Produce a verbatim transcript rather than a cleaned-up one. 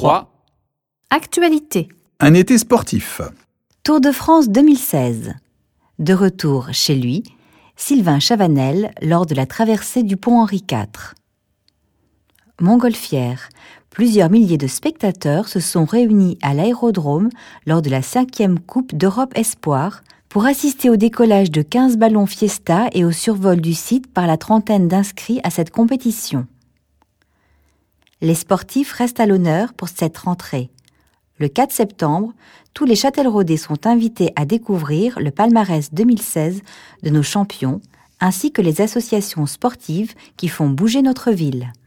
trois. Actualité. Un été sportif. Tour de France deux mille seize. De retour chez lui, Sylvain Chavanel lors de la traversée du pont Henri quatre. Montgolfière. Plusieurs milliers de spectateurs se sont réunis à l'aérodrome lors de la cinquième Coupe d'Europe Espoir pour assister au décollage de quinze ballons Fiesta et au survol du site par la trentaine d'inscrits à cette compétition. Les sportifs restent à l'honneur pour cette rentrée. Le quatre septembre, tous les Châtelleraudais sont invités à découvrir le palmarès deux mille seize de nos champions, ainsi que les associations sportives qui font bouger notre ville.